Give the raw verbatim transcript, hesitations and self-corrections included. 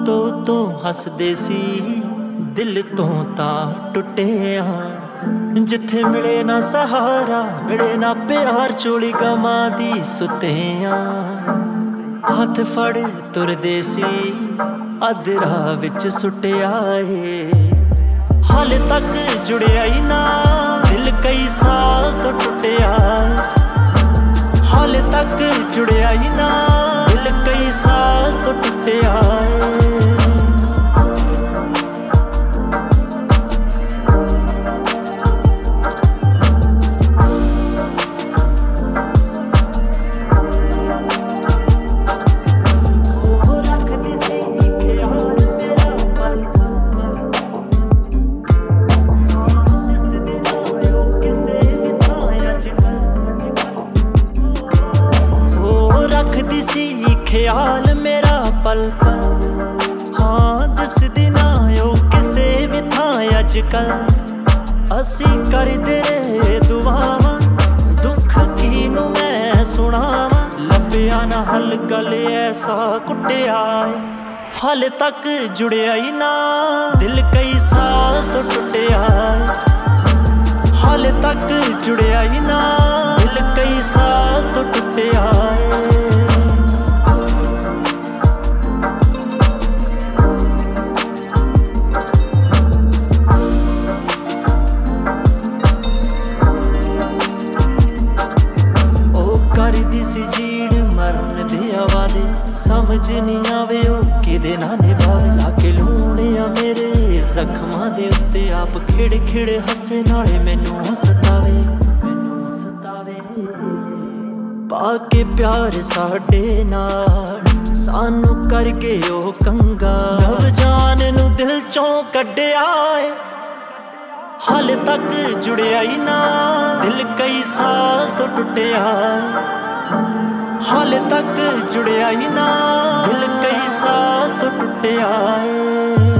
ਉਤੋਂ ਉਤੋਂ ਹੱਸਦੇ ਸੀ, ਦਿਲ ਤੋਂ ਤਾਂ ਟੁੱਟਿਆ। ਜਿੱਥੇ ਮਿਲੇ ਨਾ ਸਹਾਰਾ, ਮਿਲੇ ਨਾ ਪਿਆਰ, ਝੋਲੀ ਗਮਾਂ ਦੀ ਸੁੱਤਿਆਂ। ਹੱਥ ਫੜ ਤੁਰਦੇ ਸੀ, ਅੱਧ ਰਾਹ ਵਿੱਚ ਸੁੱਟਿਆ ਏ। ਹਾਲੇ ਤੱਕ ਜੁੜਿਆ ਹੀ ਨਾ, ਦਿਲ ਕਈ ਸਾਲ ਤੋਂ ਟੁੱਟਿਆ। ਹਾਲੇ ਤੱਕ ਜੁੜਿਆ ਹੀ ਨਾ, ਦਿਲ ਕਈ ਸਾਲ ਤੋਂ ਟੁੱਟਿਆ ਏ। ਖਿਆਲ ਮੇਰਾ ਪਲ ਪਲ, ਹਾਂ ਦਿਸਦੀ ਨਾ ਉਹ ਕਿਸੇ ਵੀ ਥਾਂ ਅੱਜ ਕੱਲ। ਅਸੀਂ ਕਰਦੇ ਰਹੇ ਦੁਆਵਾਂ, ਦੁੱਖ ਕਿਹਨੂੰ ਮੈਂ ਸੁਣਾਵਾਂ। ਲੱਭਿਆ ਨਾ ਹੱਲ, ਗੱਲ ਐਸਾ ਕੁੱਟਿਆ ਏ। ਹਾਲੇ ਤੱਕ ਜੁੜਿਆ ਹੀ ਨਾ, ਦਿਲ ਕਈ ਸਾਲ ਤੋਂ ਟੁੱਟਿਆ। ਹਾਲੇ ਤੱਕ ਜੁੜਿਆ ਹੀ ਨਾ, ਦਿਲ ਕਈ ਸਾਲ ਤੋਂ ਟੁੱਟਿਆ ਏ। ਕਰਦੀ ਸੀ ਜੀੜ ਮਰਨ ਦੇ ਆਵਾਦੇ, ਸਮਝ ਨਹੀਂ ਆਵੇ ਉਹ ਕਿਹਦੇ ਨਾਲ ਨਿਭਾਵੇ। ਲਾ ਕੇ ਲੂਣਿਆ ਮੇਰੇ ਜ਼ਖਮਾਂ ਦੇ ਉੱਤੇ, ਆਪ ਖਿੜ ਖਿੜ ਹੱਸੇ ਨਾਲੇ ਮੈਨੂੰ ਸਤਾਵੇ। ਪਾ ਕੇ ਪਿਆਰ ਸਾਡੇ ਨਾਲ, ਸਾਨੂੰ ਕਰ ਗਏ ਉਹ ਕੰਗਾ। ਨਵ ਜਾਨ ਨੂੰ ਦਿਲ ਚੋਂ ਕੱਢਿਆ ਏ। ਹਾਲੇ ਤੱਕ ਜੁੜਿਆ ਹੀ ਨਾ, ਦਿਲ ਕਈ ਸਾਲ ਤੋਂ ਟੁੱਟਿਆ। ਹਾਲੇ ਤੱਕ ਜੁੜਿਆ ਹੀ ਨਾ, ਦਿਲ ਕਈ ਸਾਲ ਤੋਂ ਟੁੱਟਿਆ ਏ।